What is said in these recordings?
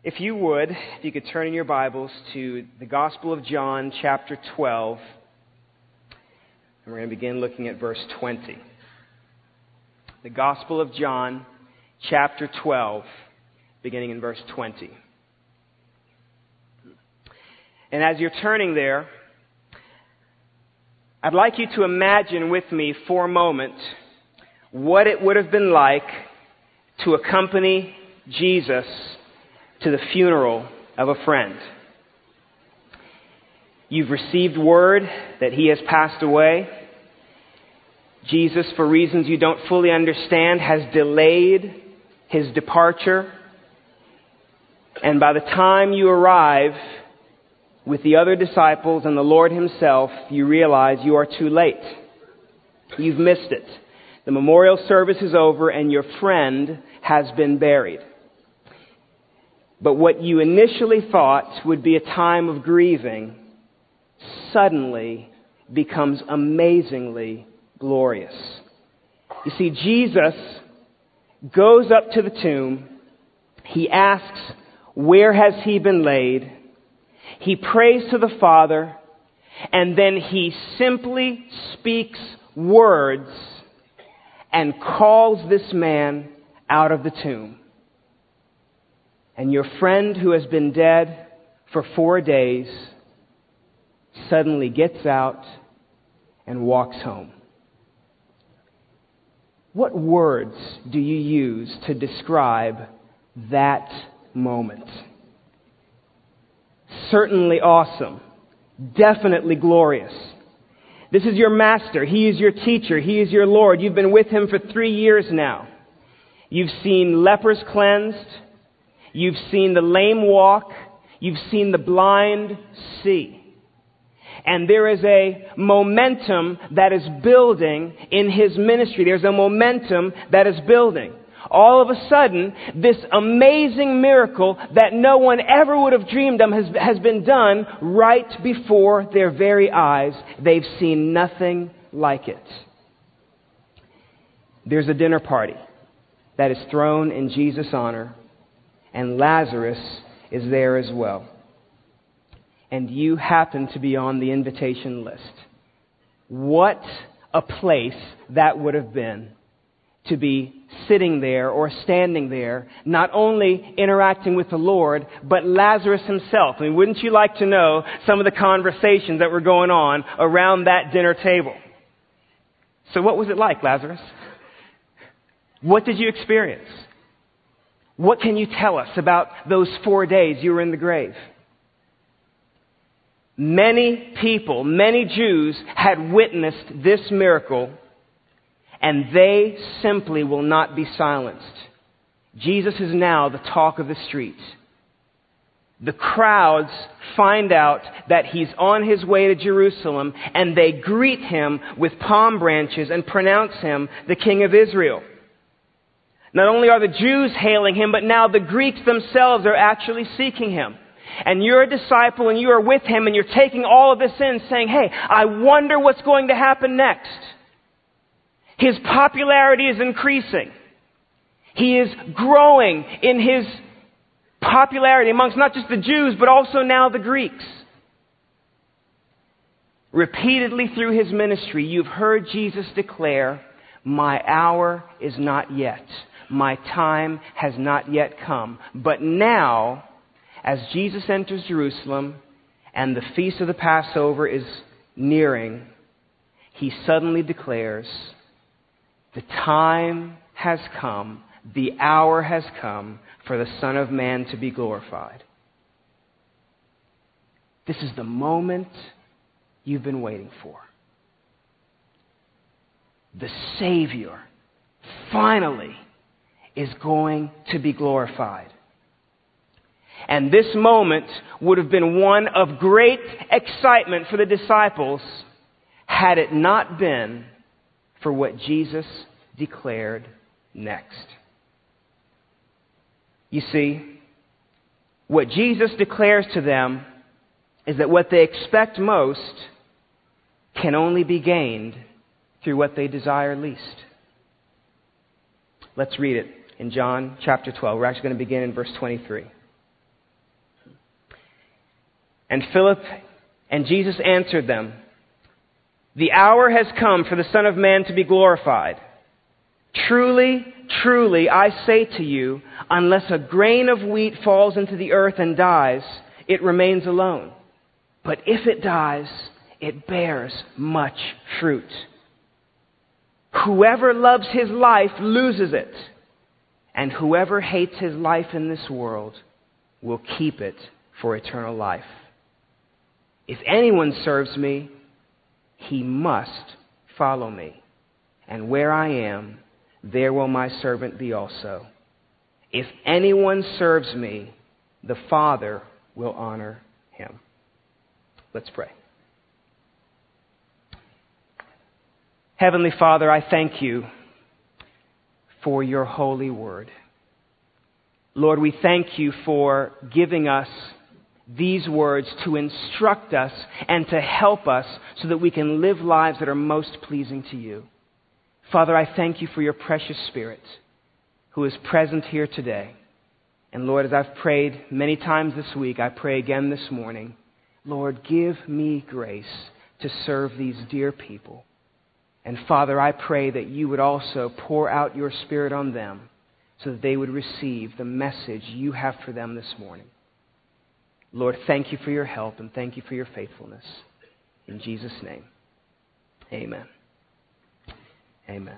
If you could turn in your Bibles to the Gospel of John, chapter 12, and we're going to begin looking at verse 20. The Gospel of John, chapter 12, beginning in verse 20. And as you're turning there, I'd like you to imagine with me for a moment what it would have been like to accompany Jesus to the funeral of a friend. You've received word that he has passed away. Jesus, for reasons you don't fully understand, has delayed his departure. And by the time you arrive with the other disciples and the Lord himself, you realize you are too late. You've missed it. The memorial service is over and your friend has been buried. But what you initially thought would be a time of grieving suddenly becomes amazingly glorious. You see, Jesus goes up to the tomb. He asks, where has he been laid? He prays to the Father, and then he simply speaks words and calls this man out of the tomb. And your friend who has been dead for 4 days suddenly gets out and walks home. What words do you use to describe that moment? Certainly awesome. Definitely glorious. This is your master. He is your teacher. He is your Lord. You've been with him for 3 years now. You've seen lepers cleansed. You've seen the lame walk. You've seen the blind see. And there is a momentum that is building in his ministry. There's a momentum that is building. All of a sudden, this amazing miracle that no one ever would have dreamed of has been done right before their very eyes. They've seen nothing like it. There's a dinner party that is thrown in Jesus' honor, and Lazarus is there as well. And you happen to be on the invitation list. What a place that would have been to be sitting there or standing there, not only interacting with the Lord, but Lazarus himself. I mean, wouldn't you like to know some of the conversations that were going on around that dinner table? So what was it like, Lazarus? What did you experience? What can you tell us about those 4 days you were in the grave? Many people, many Jews had witnessed this miracle, and they simply will not be silenced. Jesus is now the talk of the street. The crowds find out that he's on his way to Jerusalem, and they greet him with palm branches and pronounce him the King of Israel. Not only are the Jews hailing him, but now the Greeks themselves are actually seeking him. And you're a disciple and you are with him and you're taking all of this in saying, hey, I wonder what's going to happen next. His popularity is increasing. He is growing in his popularity amongst not just the Jews, but also now the Greeks. Repeatedly through his ministry, you've heard Jesus declare, my hour is not yet. My time has not yet come. But now, as Jesus enters Jerusalem and the feast of the Passover is nearing, he suddenly declares, the time has come, the hour has come for the Son of Man to be glorified. This is the moment you've been waiting for. The Savior finally is going to be glorified. And this moment would have been one of great excitement for the disciples had it not been for what Jesus declared next. You see, what Jesus declares to them is that what they expect most can only be gained through what they desire least. Let's read it in John chapter 12. We're actually going to begin in verse 23. And Philip and Jesus answered them, "The hour has come for the Son of Man to be glorified. Truly, truly, I say to you, unless a grain of wheat falls into the earth and dies, it remains alone. But if it dies, it bears much fruit. Whoever loves his life loses it, and whoever hates his life in this world will keep it for eternal life. If anyone serves me, he must follow me. And where I am, there will my servant be also. If anyone serves me, the Father will honor him." Let's pray. Heavenly Father, I thank you for your holy word. Lord, we thank you for giving us these words to instruct us and to help us so that we can live lives that are most pleasing to you. Father, I thank you for your precious Spirit who is present here today. And Lord, as I've prayed many times this week, I pray again this morning, Lord, give me grace to serve these dear people. And Father, I pray that you would also pour out your Spirit on them so that they would receive the message you have for them this morning. Lord, thank you for your help and thank you for your faithfulness. In Jesus' name, amen. Amen.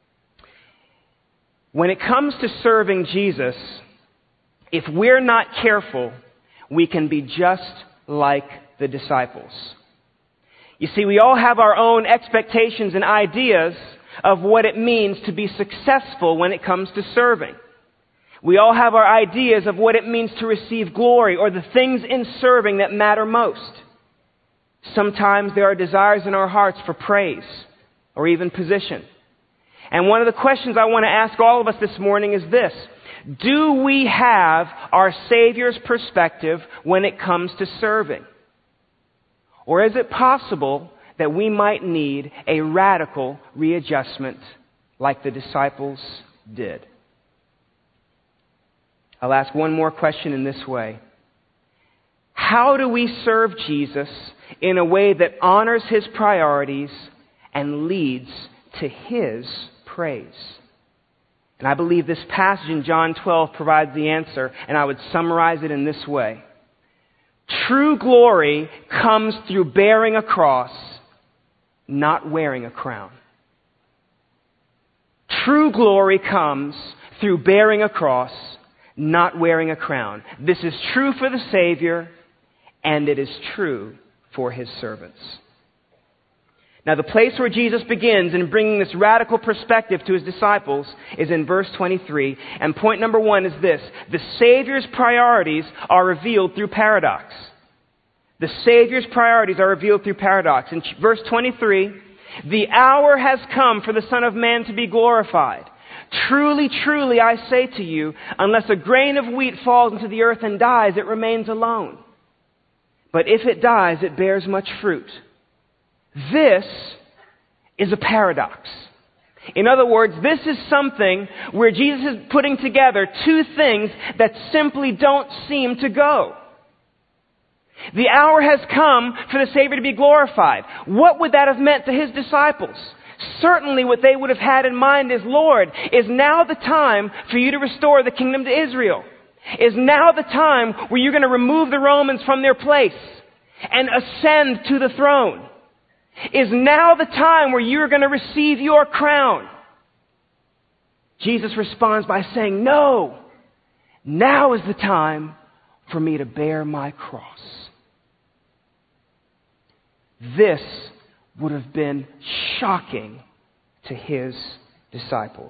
When it comes to serving Jesus, if we're not careful, we can be just like the disciples. You see, we all have our own expectations and ideas of what it means to be successful when it comes to serving. We all have our ideas of what it means to receive glory or the things in serving that matter most. Sometimes there are desires in our hearts for praise or even position. And one of the questions I want to ask all of us this morning is this: do we have our Savior's perspective when it comes to serving? Or is it possible that we might need a radical readjustment like the disciples did? I'll ask one more question in this way. How do we serve Jesus in a way that honors his priorities and leads to his praise? And I believe this passage in John 12 provides the answer, and I would summarize it in this way. True glory comes through bearing a cross, not wearing a crown. True glory comes through bearing a cross, not wearing a crown. This is true for the Savior, and it is true for his servants. Now, the place where Jesus begins in bringing this radical perspective to his disciples is in verse 23. And point number one is this: the Savior's priorities are revealed through paradox. The Savior's priorities are revealed through paradox. In verse 23, the hour has come for the Son of Man to be glorified. Truly, truly, I say to you, unless a grain of wheat falls into the earth and dies, it remains alone. But if it dies, it bears much fruit. This is a paradox. In other words, this is something where Jesus is putting together two things that simply don't seem to go. The hour has come for the Savior to be glorified. What would that have meant to his disciples? Certainly what they would have had in mind is, Lord, is now the time for you to restore the kingdom to Israel? Is now the time where you're going to remove the Romans from their place and ascend to the throne? Is now the time where you're going to receive your crown? Jesus responds by saying, no, now is the time for me to bear my cross. This would have been shocking to his disciples.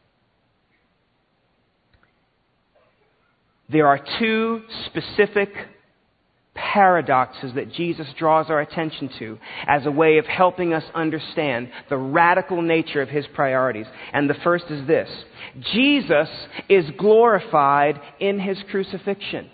There are two specific paradoxes that Jesus draws our attention to as a way of helping us understand the radical nature of his priorities. And the first is this: Jesus is glorified in his crucifixion.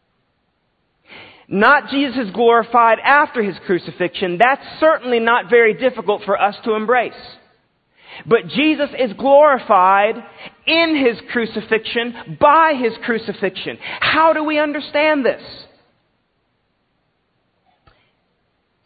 Not Jesus is glorified after his crucifixion. That's certainly not very difficult for us to embrace. But Jesus is glorified in his crucifixion, by his crucifixion. How do we understand this?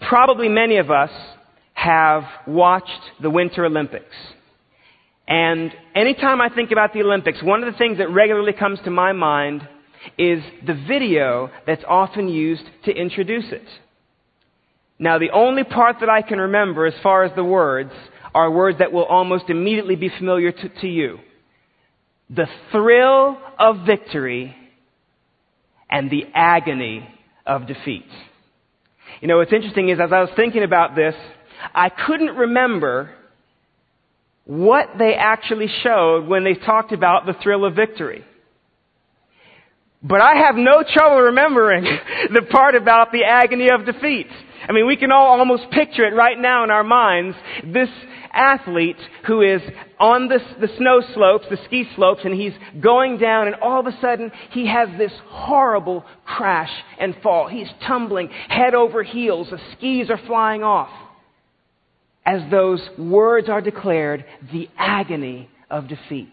probably many of us have watched the Winter Olympics. And anytime I think about the Olympics, one of the things that regularly comes to my mind is the video that's often used to introduce it. Now, the only part that I can remember as far as the words are words that will almost immediately be familiar to you. The thrill of victory and the agony of defeat. You know, what's interesting is as I was thinking about this, I couldn't remember what they actually showed when they talked about the thrill of victory. But I have no trouble remembering the part about the agony of defeat. I mean, we can all almost picture it right now in our minds. This athlete who is on the snow slopes, the ski slopes, and he's going down, and all of a sudden he has this horrible crash and fall. He's tumbling head over heels. The skis are flying off. As those words are declared, the agony of defeat.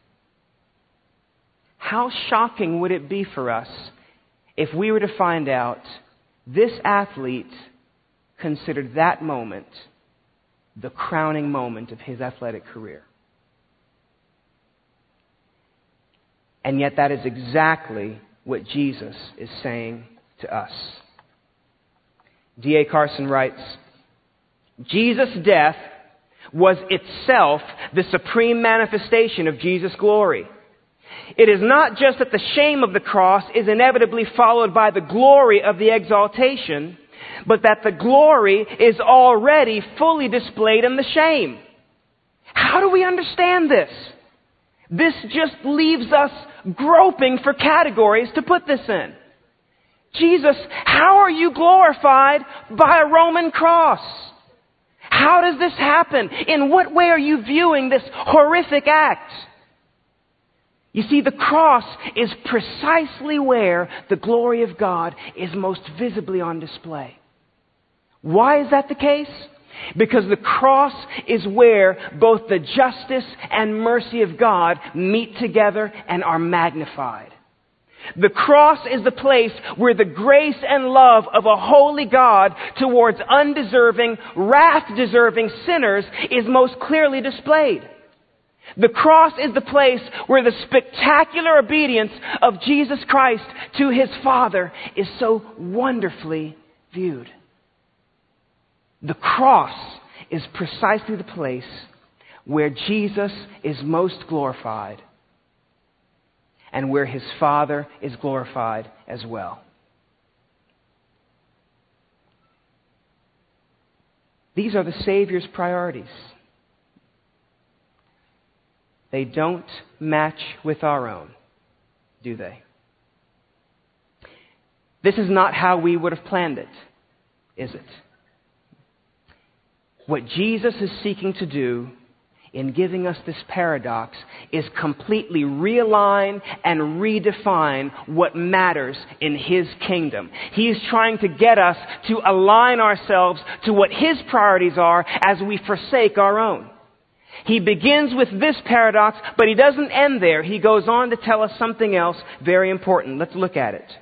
How shocking would it be for us if we were to find out this athlete considered that moment the crowning moment of his athletic career? And yet that is exactly what Jesus is saying to us. D.A. Carson writes, Jesus' death was itself the supreme manifestation of Jesus' glory. It is not just that the shame of the cross is inevitably followed by the glory of the exaltation, but that the glory is already fully displayed in the shame. How do we understand this? This just leaves us groping for categories to put this in. Jesus, how are you glorified by a Roman cross? How does this happen? In what way are you viewing this horrific act? You see, the cross is precisely where the glory of God is most visibly on display. Why is that the case? Because the cross is where both the justice and mercy of God meet together and are magnified. The cross is the place where the grace and love of a holy God towards undeserving, wrath-deserving sinners is most clearly displayed. The cross is the place where the spectacular obedience of Jesus Christ to His Father is so wonderfully viewed. The cross is precisely the place where Jesus is most glorified and where His Father is glorified as well. These are the Savior's priorities. They don't match with our own, do they? This is not how we would have planned it, is it? What Jesus is seeking to do in giving us this paradox is completely realign and redefine what matters in His kingdom. He is trying to get us to align ourselves to what His priorities are as we forsake our own. He begins with this paradox, but He doesn't end there. He goes on to tell us something else very important. Let's look at it.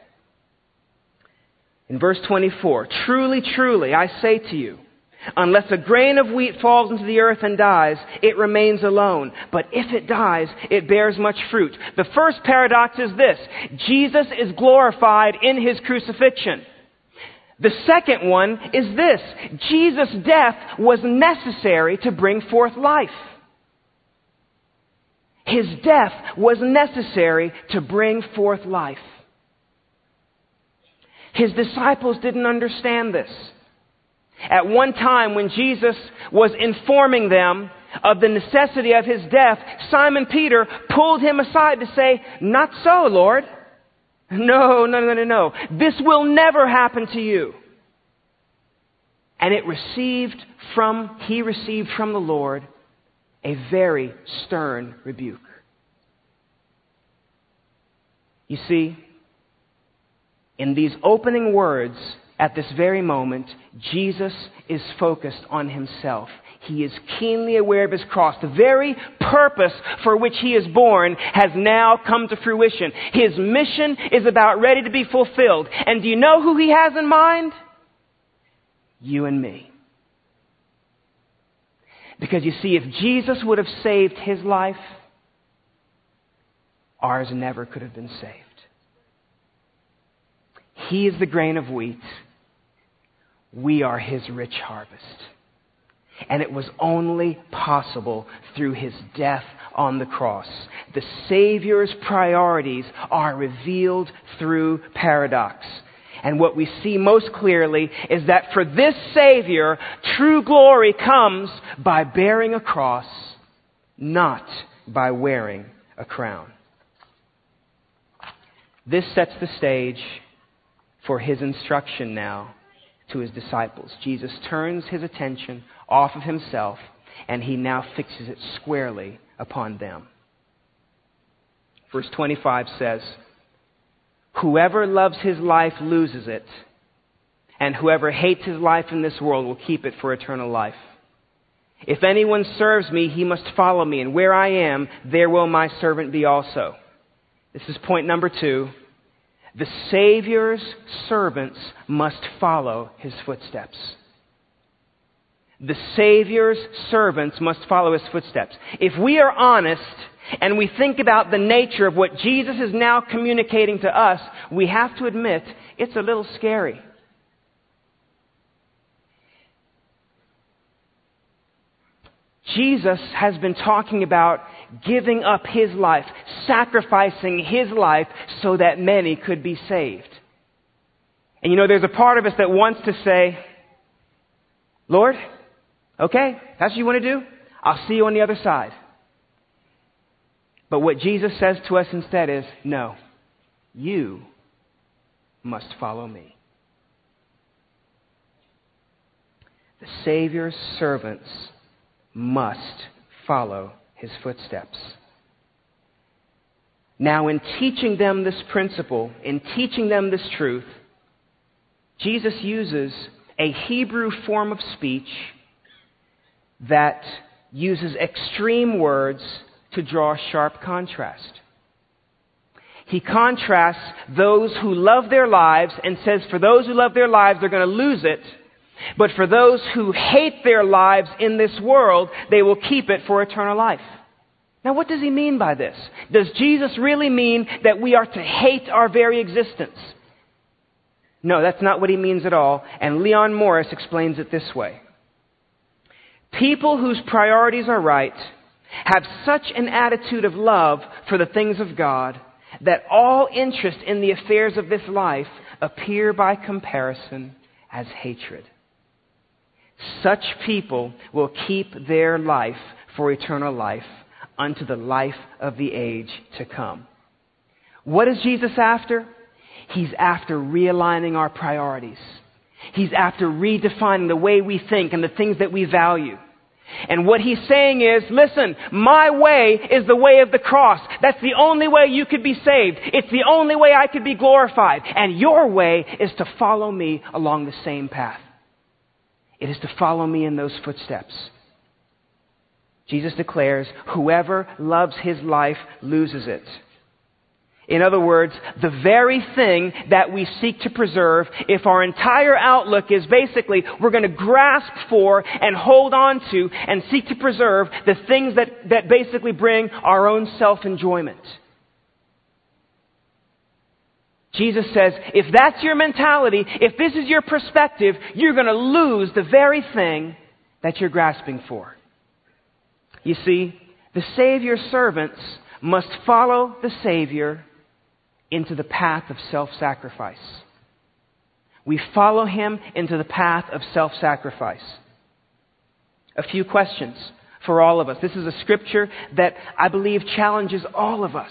In verse 24, truly, truly, I say to you, unless a grain of wheat falls into the earth and dies, it remains alone. But if it dies, it bears much fruit. The first paradox is this: Jesus is glorified in His crucifixion. The second one is this: Jesus' death was necessary to bring forth life. His death was necessary to bring forth life. His disciples didn't understand this. At one time when Jesus was informing them of the necessity of His death, Simon Peter pulled Him aside to say, "Not so, Lord. No. This will never happen to you." And he received from the Lord a very stern rebuke. You see, in these opening words, at this very moment, Jesus is focused on Himself. He is keenly aware of His cross. The very purpose for which He is born has now come to fruition. His mission is about ready to be fulfilled. And do you know who He has in mind? you and me. Because you see, if Jesus would have saved his life, ours never could have been saved. He is the grain of wheat. We are his rich harvest. And it was only possible through his death on the cross. The Savior's priorities are revealed through paradox. And what we see most clearly is that for this Savior, true glory comes by bearing a cross, not by wearing a crown. This sets the stage for his instruction now to his disciples. Jesus turns his attention off of himself, and he now fixes it squarely upon them. Verse 25 says, "Whoever loves his life loses it, and whoever hates his life in this world will keep it for eternal life. If anyone serves me, he must follow me, and where I am, there will my servant be also." This is point number 2. The Savior's servants must follow his footsteps. The Savior's servants must follow his footsteps. If we are honest and we think about the nature of what Jesus is now communicating to us, we have to admit it's a little scary. Jesus has been talking about giving up his life, sacrificing his life so that many could be saved. And you know, there's a part of us that wants to say, "Lord, okay, that's what you want to do? I'll see you on the other side." But what Jesus says to us instead is, "No, you must follow me." The Savior's servants must follow his footsteps. Now, in teaching them this principle, in teaching them this truth, Jesus uses a Hebrew form of speech that uses extreme words to draw a sharp contrast. He contrasts those who love their lives and says for those who love their lives, they're going to lose it. But for those who hate their lives in this world, they will keep it for eternal life. Now, what does he mean by this? Does Jesus really mean that we are to hate our very existence? No, that's not what he means at all. And Leon Morris explains it this way. People whose priorities are right have such an attitude of love for the things of God that all interest in the affairs of this life appear by comparison as hatred. Such people will keep their life for eternal life unto the life of the age to come. What is Jesus after? He's after realigning our priorities. He's after redefining the way we think and the things that we value. And what he's saying is, listen, my way is the way of the cross. That's the only way you could be saved. It's the only way I could be glorified. And your way is to follow me along the same path. It is to follow me in those footsteps. Jesus declares, whoever loves his life loses it. In other words, the very thing that we seek to preserve, if our entire outlook is basically we're going to grasp for and hold on to and seek to preserve the things that basically bring our own self-enjoyment. Jesus says, if that's your mentality, if this is your perspective, you're going to lose the very thing that you're grasping for. You see, the Savior's servants must follow the Savior into the path of self-sacrifice. We follow him into the path of self-sacrifice. A few questions for all of us. This is a scripture that I believe challenges all of us.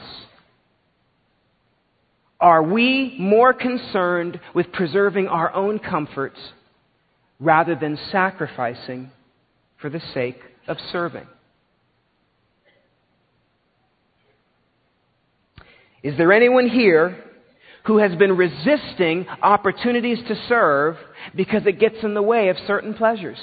Are we more concerned with preserving our own comforts rather than sacrificing for the sake of serving? Is there anyone here who has been resisting opportunities to serve because it gets in the way of certain pleasures?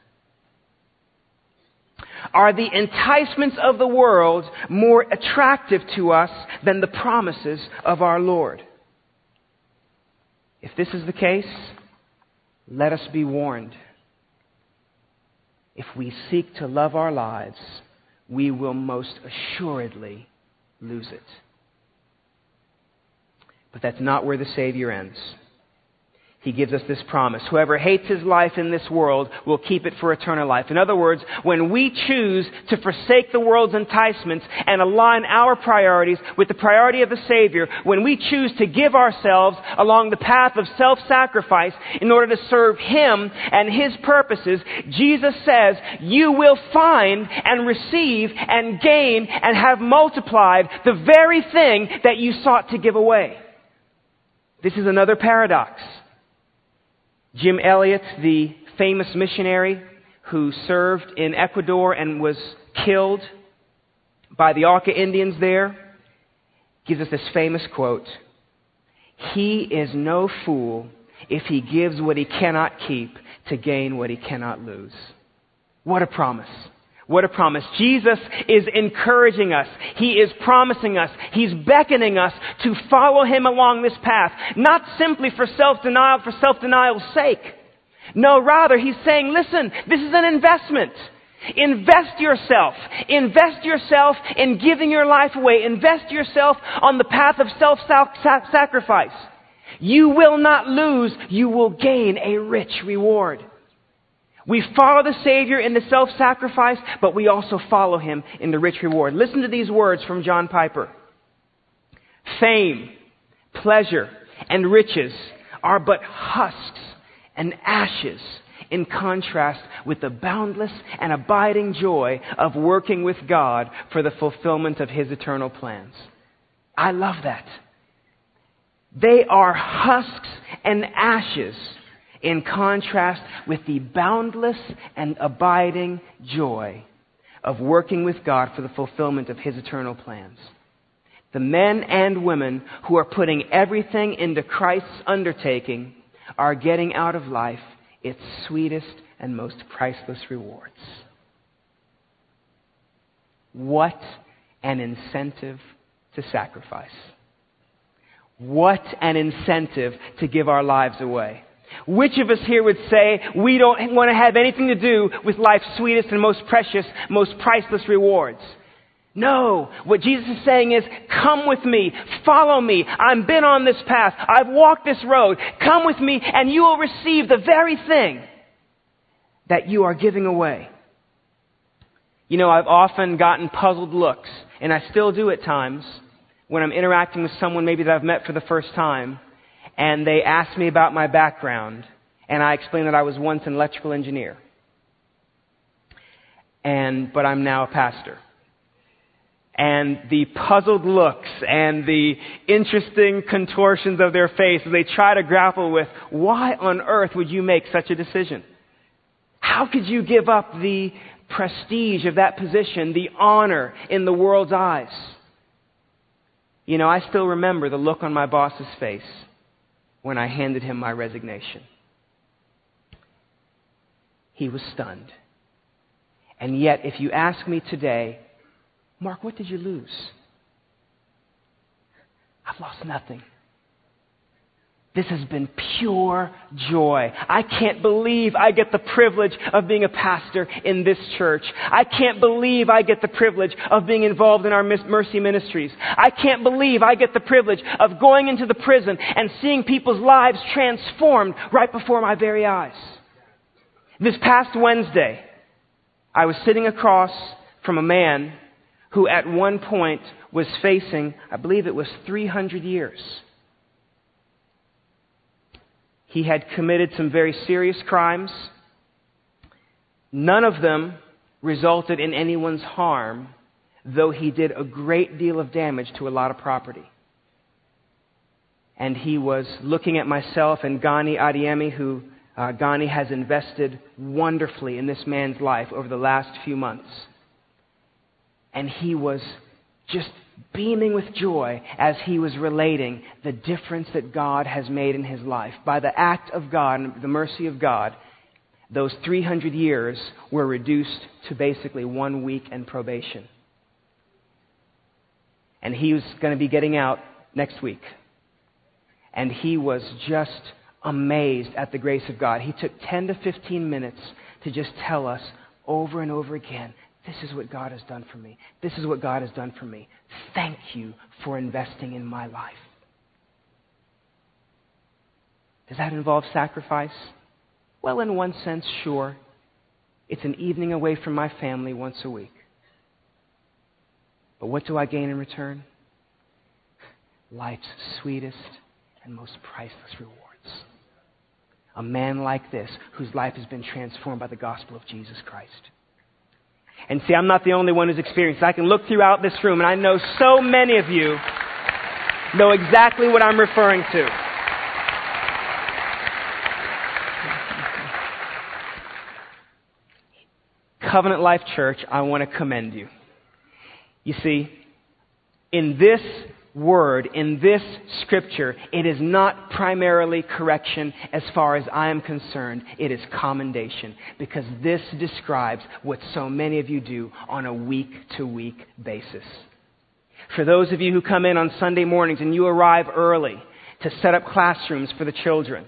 Are the enticements of the world more attractive to us than the promises of our Lord? If this is the case, let us be warned. if we seek to love our lives, we will most assuredly lose it. But that's not where the Savior ends. He gives us this promise. Whoever hates his life in this world will keep it for eternal life. In other words, when we choose to forsake the world's enticements and align our priorities with the priority of the Savior, when we choose to give ourselves along the path of self-sacrifice in order to serve Him and His purposes, Jesus says, you will find and receive and gain and have multiplied the very thing that you sought to give away. This is another paradox. Jim Elliot, the famous missionary who served in Ecuador and was killed by the Auca Indians there, gives us this famous quote, "He is no fool if he gives what he cannot keep to gain what he cannot lose." What a promise. What a promise. Jesus is encouraging us. He is promising us. He's beckoning us to follow Him along this path. Not simply for self-denial's sake. No, rather, He's saying, listen, this is an investment. Invest yourself. Invest yourself in giving your life away. Invest yourself on the path of self-sacrifice. You will not lose. You will gain a rich reward. We follow the Savior in the self-sacrifice, but we also follow Him in the rich reward. Listen to these words from John Piper. Fame, pleasure, and riches are but husks and ashes in contrast with the boundless and abiding joy of working with God for the fulfillment of His eternal plans. I love that. They are husks and ashes in contrast with the boundless and abiding joy of working with God for the fulfillment of His eternal plans. The men and women who are putting everything into Christ's undertaking are getting out of life its sweetest and most priceless rewards. What an incentive to sacrifice. What an incentive to give our lives away. Which of us here would say we don't want to have anything to do with life's sweetest and most precious, most priceless rewards? No. What Jesus is saying is, come with me, follow me. I've been on this path. I've walked this road. Come with me and you will receive the very thing that you are giving away. You know, I've often gotten puzzled looks, and I still do at times, when I'm interacting with someone maybe that I've met for the first time, and they ask me about my background, and I explain that I was once an electrical engineer. But I'm now a pastor. And the puzzled looks and the interesting contortions of their face as they try to grapple with, why on earth would you make such a decision? How could you give up the prestige of that position, the honor in the world's eyes? You know, I still remember the look on my boss's face when I handed him my resignation. He was stunned. And yet, if you ask me today, Mark, what did you lose? I've lost nothing. This has been pure joy. I can't believe I get the privilege of being a pastor in this church. I can't believe I get the privilege of being involved in our mercy ministries. I can't believe I get the privilege of going into the prison and seeing people's lives transformed right before my very eyes. This past Wednesday, I was sitting across from a man who at one point was facing, I believe it was 300 years. He had committed some very serious crimes. None of them resulted in anyone's harm, though he did a great deal of damage to a lot of property. And he was looking at myself and Gani Adiemi, who Gani has invested wonderfully in this man's life over the last few months. And he was just beaming with joy as he was relating the difference that God has made in his life. By the act of God and the mercy of God, those 300 years were reduced to basically 1 week and probation. And he was going to be getting out next week. And he was just amazed at the grace of God. He took 10 to 15 minutes to just tell us over and over again, this is what God has done for me. This is what God has done for me. Thank you for investing in my life. Does that involve sacrifice? Well, in one sense, sure. It's an evening away from my family once a week. But what do I gain in return? Life's sweetest and most priceless rewards. A man like this, whose life has been transformed by the gospel of Jesus Christ. And see, I'm not the only one who's experienced it. I can look throughout this room, and I know so many of you know exactly what I'm referring to. Covenant Life Church, I want to commend you. You see, in this word, in this scripture, it is not primarily correction as far as I am concerned. It is commendation, because this describes what so many of you do on a week-to-week basis. For those of you who come in on Sunday mornings and you arrive early to set up classrooms for the children,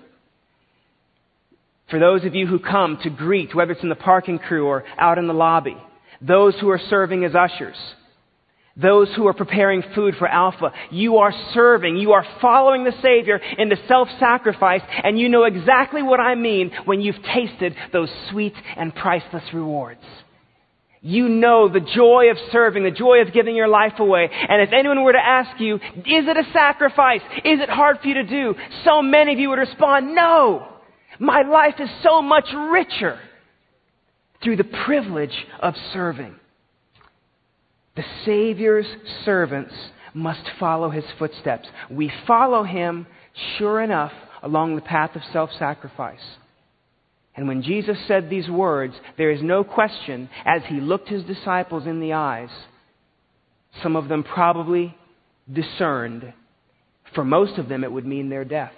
for those of you who come to greet, whether it's in the parking crew or out in the lobby, those who are serving as ushers, those who are preparing food for Alpha, you are serving, you are following the Savior in the self-sacrifice, and you know exactly what I mean when you've tasted those sweet and priceless rewards. You know the joy of serving, the joy of giving your life away. And if anyone were to ask you, is it a sacrifice? Is it hard for you to do? So many of you would respond, no. My life is so much richer through the privilege of serving. The Savior's servants must follow His footsteps. We follow Him, sure enough, along the path of self-sacrifice. And when Jesus said these words, there is no question, as He looked His disciples in the eyes, some of them probably discerned, for most of them it would mean their death.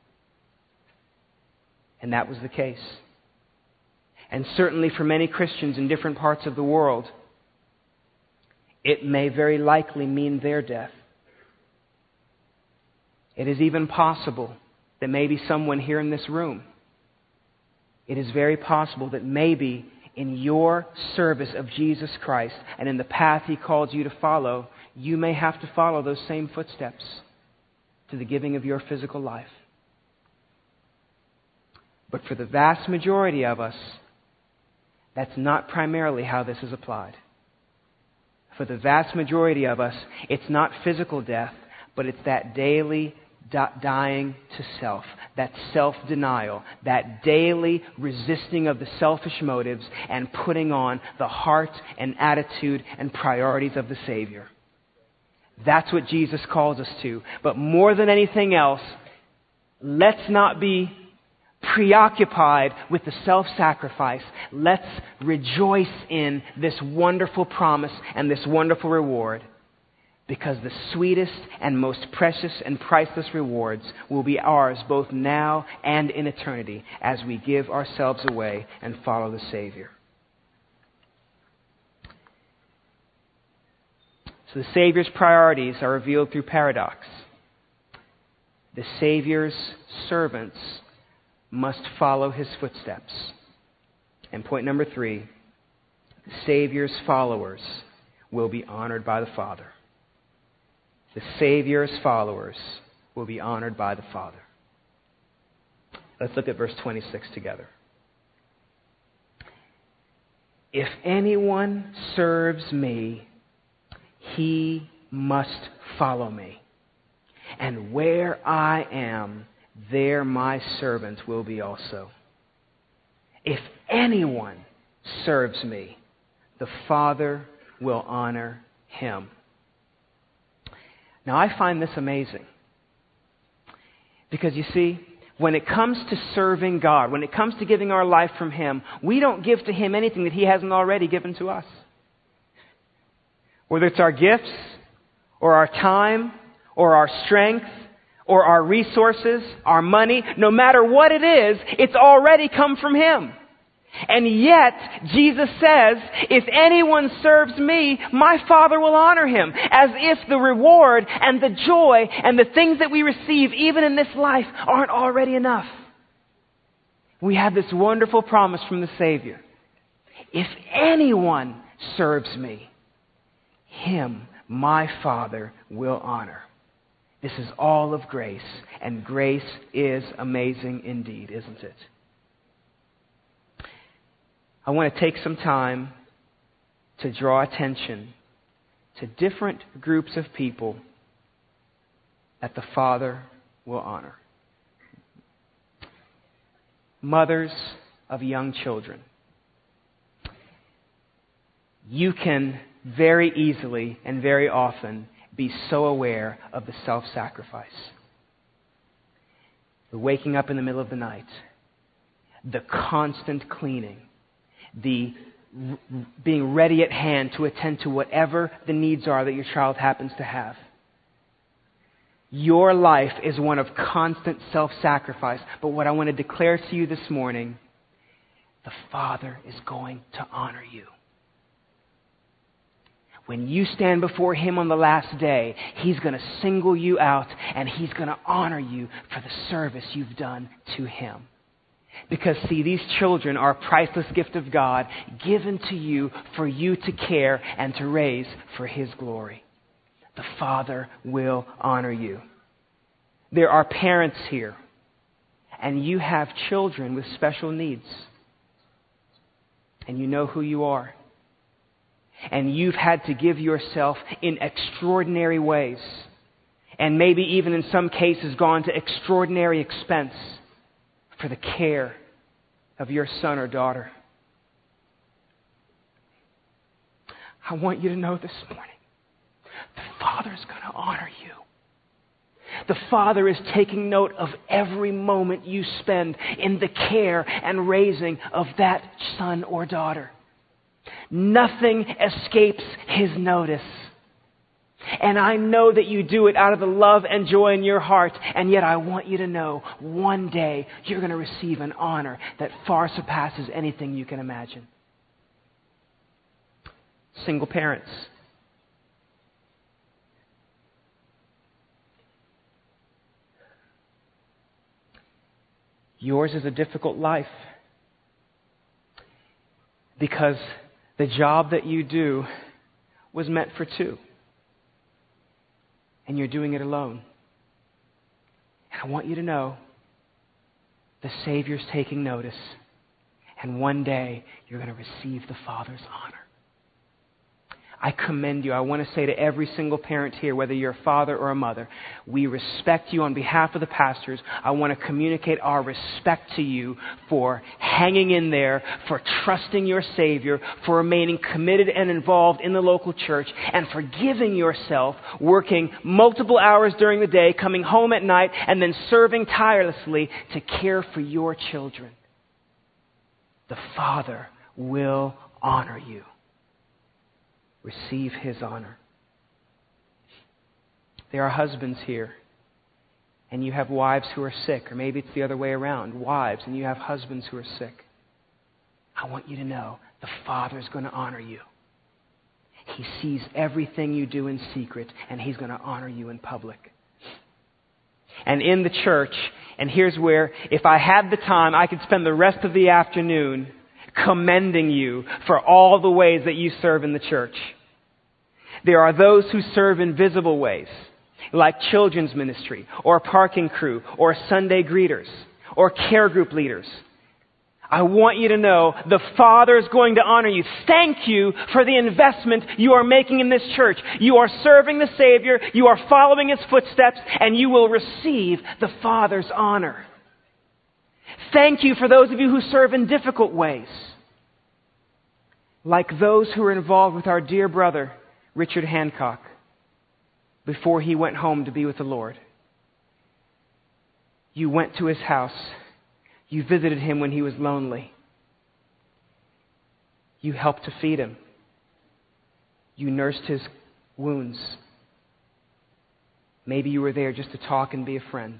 And that was the case. And certainly for many Christians in different parts of the world, it may very likely mean their death. It is even possible that maybe someone here in this room, it is very possible that maybe in your service of Jesus Christ and in the path He calls you to follow, you may have to follow those same footsteps to the giving of your physical life. But for the vast majority of us, that's not primarily how this is applied. For the vast majority of us, it's not physical death, but it's that daily dying to self, that self-denial, that daily resisting of the selfish motives and putting on the heart and attitude and priorities of the Savior. That's what Jesus calls us to. But more than anything else, let's not be preoccupied with the self-sacrifice. Let's rejoice in this wonderful promise and this wonderful reward, because the sweetest and most precious and priceless rewards will be ours both now and in eternity as we give ourselves away and follow the Savior. So the Savior's priorities are revealed through paradox. The Savior's servants must follow His footsteps. And point number 3, the Savior's followers will be honored by the Father. The Savior's followers will be honored by the Father. Let's look at verse 26 together. If anyone serves me, he must follow me. And where I am, there my servant will be also. If anyone serves me, the Father will honor him. Now I find this amazing. Because you see, when it comes to serving God, when it comes to giving our life from Him, we don't give to Him anything that He hasn't already given to us. Whether it's our gifts, or our time, or our strength, or our resources, our money, no matter what it is, it's already come from Him. And yet, Jesus says, if anyone serves me, my Father will honor him. As if the reward and the joy and the things that we receive, even in this life, aren't already enough. We have this wonderful promise from the Savior. If anyone serves me, him my Father will honor. This is all of grace, and grace is amazing indeed, isn't it? I want to take some time to draw attention to different groups of people that the Father will honor. Mothers of young children. You can very easily and very often be so aware of the self-sacrifice. The waking up in the middle of the night, the constant cleaning, the being ready at hand to attend to whatever the needs are that your child happens to have. Your life is one of constant self-sacrifice. But what I want to declare to you this morning, the Father is going to honor you. When you stand before Him on the last day, He's going to single you out and He's going to honor you for the service you've done to Him. Because, see, these children are a priceless gift of God given to you for you to care and to raise for His glory. The Father will honor you. There are parents here, and you have children with special needs. And you know who you are. And you've had to give yourself in extraordinary ways. And maybe even in some cases gone to extraordinary expense for the care of your son or daughter. I want you to know this morning, the Father's going to honor you. The Father is taking note of every moment you spend in the care and raising of that son or daughter. Nothing escapes His notice. And I know that you do it out of the love and joy in your heart. And yet I want you to know, one day you're going to receive an honor that far surpasses anything you can imagine. Single parents. Yours is a difficult life because the job that you do was meant for two. And you're doing it alone. And I want you to know the Savior's taking notice. And one day you're going to receive the Father's honor. I commend you. I want to say to every single parent here, whether you're a father or a mother, we respect you on behalf of the pastors. I want to communicate our respect to you for hanging in there, for trusting your Savior, for remaining committed and involved in the local church, and for giving yourself, working multiple hours during the day, coming home at night, and then serving tirelessly to care for your children. The Father will honor you. Receive His honor. There are husbands here, and you have wives who are sick, or maybe it's the other way around, wives, and you have husbands who are sick. I want you to know the Father is going to honor you. He sees everything you do in secret, and He's going to honor you in public. And in the church, and here's where, if I had the time, I could spend the rest of the afternoon commending you for all the ways that you serve in the church. There are those who serve in visible ways, like children's ministry, or parking crew, or Sunday greeters, or care group leaders. I want you to know the Father is going to honor you. Thank you for the investment you are making in this church. You are serving the Savior, you are following His footsteps, and you will receive the Father's honor. Thank you for those of you who serve in difficult ways, like those who are involved with our dear brother, Richard Hancock, before he went home to be with the Lord. You went to his house. You visited him when he was lonely. You helped to feed him. You nursed his wounds. Maybe you were there just to talk and be a friend.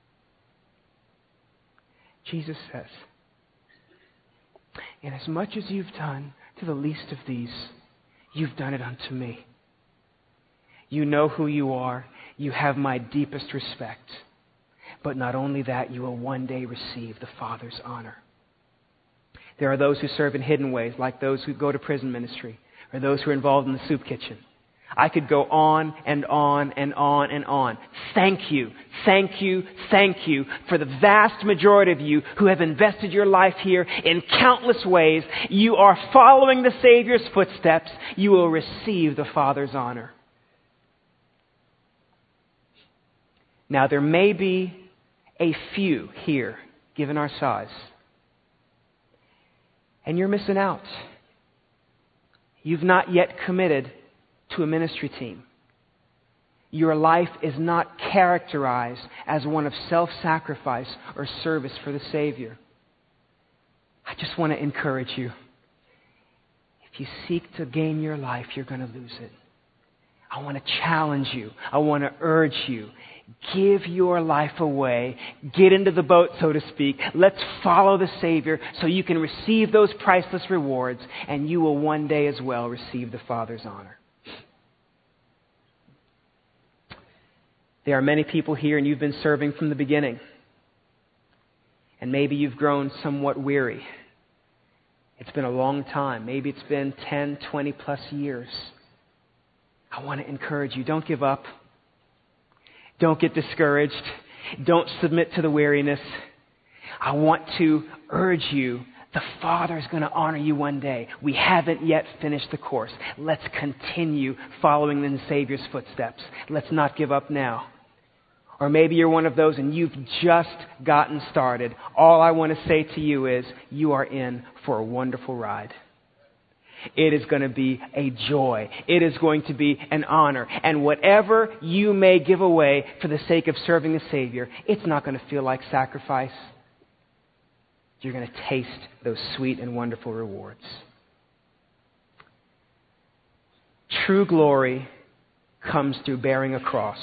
Jesus says, inasmuch as you've done to the least of these, you've done it unto me. You know who you are. You have my deepest respect. But not only that, you will one day receive the Father's honor. There are those who serve in hidden ways, like those who go to prison ministry, or those who are involved in the soup kitchen. I could go on and on and on and on. Thank you, thank you, thank you for the vast majority of you who have invested your life here in countless ways. You are following the Savior's footsteps. You will receive the Father's honor. Now, there may be a few here, given our size, and you're missing out. You've not yet committed to a ministry team. Your life is not characterized as one of self-sacrifice or service for the Savior. I just want to encourage you. If you seek to gain your life, you're going to lose it. I want to challenge you. I want to urge you. Give your life away. Get into the boat, so to speak. Let's follow the Savior so you can receive those priceless rewards, and you will one day as well receive the Father's honor. There are many people here, and you've been serving from the beginning. And maybe you've grown somewhat weary. It's been a long time. Maybe it's been 10, 20 plus years. I want to encourage you. Don't give up. Don't get discouraged. Don't submit to the weariness. I want to urge you. The Father is going to honor you one day. We haven't yet finished the course. Let's continue following in the Savior's footsteps. Let's not give up now. Or maybe you're one of those and you've just gotten started. All I want to say to you is you are in for a wonderful ride. It is going to be a joy. It is going to be an honor. And whatever you may give away for the sake of serving the Savior, it's not going to feel like sacrifice. You're going to taste those sweet and wonderful rewards. True glory comes through bearing a cross,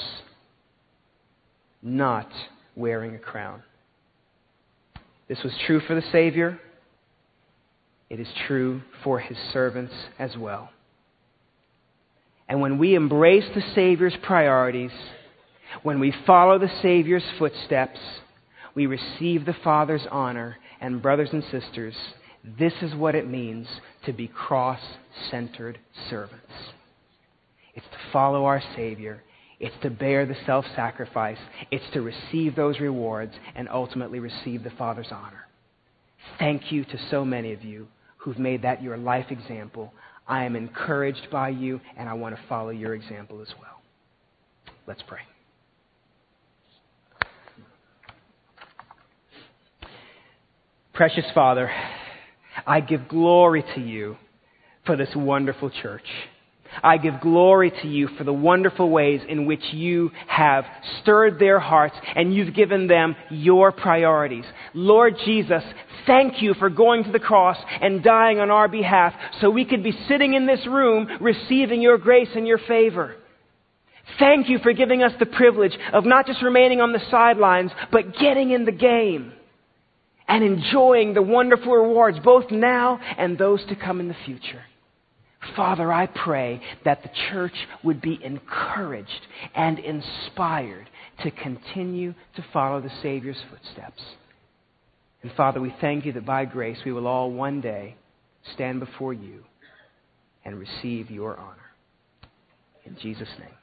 not wearing a crown. This was true for the Savior. It is true for His servants as well. And when we embrace the Savior's priorities, when we follow the Savior's footsteps, we receive the Father's honor. And brothers and sisters, this is what it means to be cross-centered servants. It's to follow our Savior. It's to bear the self-sacrifice. It's to receive those rewards and ultimately receive the Father's honor. Thank you to so many of you who've made that your life example. I am encouraged by you, and I want to follow your example as well. Let's pray. Precious Father, I give glory to you for this wonderful church. I give glory to you for the wonderful ways in which you have stirred their hearts and you've given them your priorities. Lord Jesus, thank you for going to the cross and dying on our behalf so we could be sitting in this room receiving your grace and your favor. Thank you for giving us the privilege of not just remaining on the sidelines, but getting in the game and enjoying the wonderful rewards both now and those to come in the future. Father, I pray that the church would be encouraged and inspired to continue to follow the Savior's footsteps. And Father, we thank you that by grace we will all one day stand before you and receive your honor. In Jesus' name.